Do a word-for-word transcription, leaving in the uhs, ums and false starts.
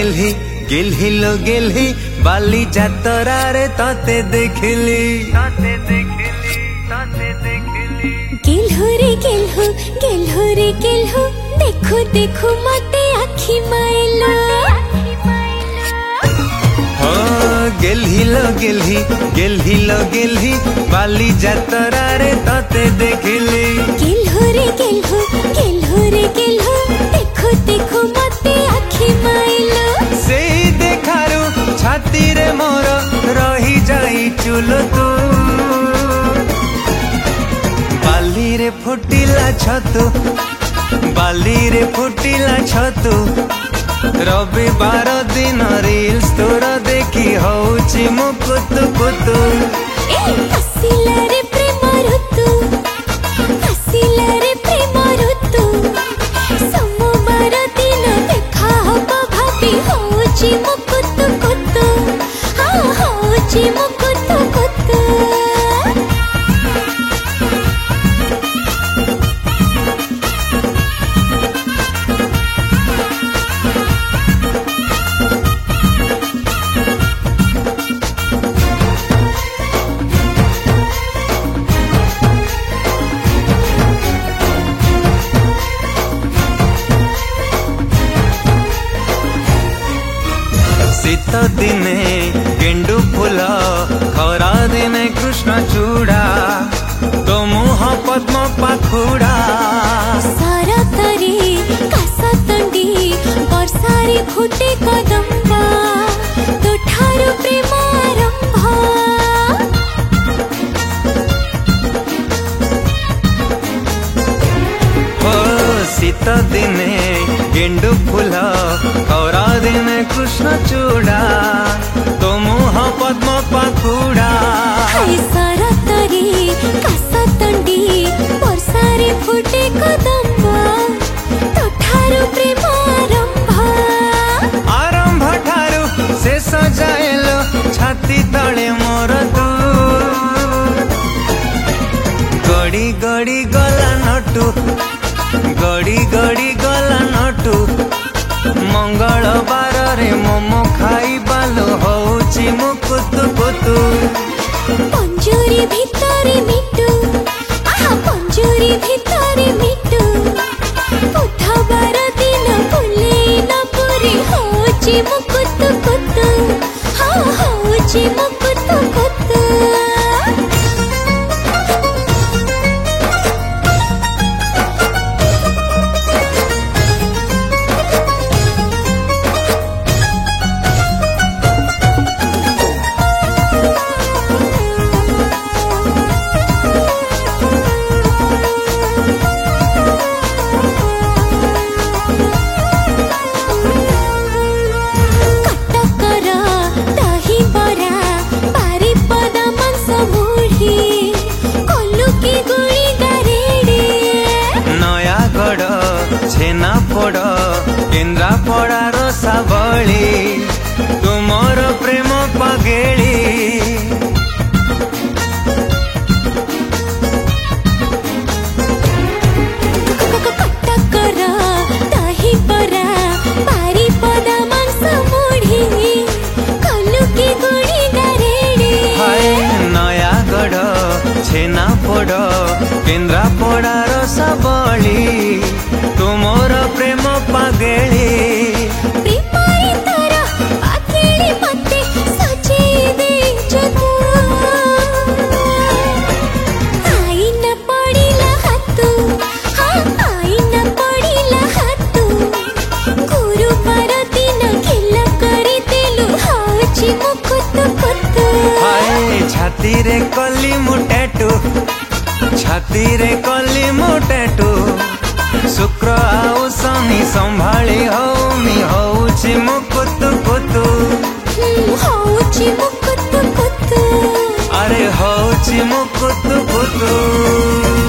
गेल्ही गेल्ही लो गेल्ही बाली जातरा रे तते देखिली तते देखिली तते देखिली गेल्हो रे गेल्हो गेल्हो रे गेल्हो देखो देखो मते आखी माइलो हो गेल्ही लो गेल्ही गेल्ही लो गेल्ही बाली जातरा रे तते देखिली गेल्हो रे गेल्हो गेल्हो रे गेल्हो देखो देखो मते आखी माइलो से देखारू छाती रे मोर रही जाई चुलो तू बाली रे फुटिला छतु बाली रे फुटिला छतु रविवार दिन रील्स तोर देखी होउची मु कुतु कुतु ए हसिला रे प्रेम ऋतु हसिला रे प्रेम ऋतु सोमवार दिन देखा हब भाभी होउची मु कुतु कुतु हाँ होउची मु कुतु कुतु शीत दिने गेंडु फूल खरा दिने कृष्ण चूड़ा तो मुह पद्म पाखुड़ा सरतरी कासतंडी वर्षारे फुटे कदम्बा तोठारु प्रेम आरंभ हो शीत दिने गेंडु फूल खरा दिने कृष्ण चूड़ा तो मुह पद्म पाखुड़ा हाय सरतरी कासतंडी वर्षारे फुटे कदम्बा तोठारु प्रेम आरंभ आरंभ ठारू शेष जाएलो छाती तले मोर तू गड़ी गड़ी गला नटू गड़ी गड़ी गला नटू मंगलवार रे मोमो खाई बालो होउची मु कुतु कुतु पंजुरी भितरे मिटू आहा पंजुरी भितरे मिटू बुधवार दिन फुले न पुरी होउची मु कुतु कुतु हाँ होउची मु कुतु कुतु छेना पड़ केन्द्रा पड़ार सावली तुमर प्रेम पगेली कटकर दही बरा बारिपदा मांस मुढ़ी कलुकी गुड़ी गारेड़ी हाय नयागढ़ छेना पड़ केन्द्रा पड़ार सावली तुमर प्रेम पगेली प्रेमारी तारा पाकेली मते सजेई देइछ तू आई न पड़िला हातू हाँ आई न पड़िला हातू गुरुवार दिन खेल करी देलु होउची मु कुतु कुतु हाय छाती रे कली मु टैटू छाती रे कली मु टैटू शुक्र आउ शनि संभाली हौमी होउची मु कुतु कुतु होउची मु कुतु कुतु अरे होउची मु कुतु कुतु।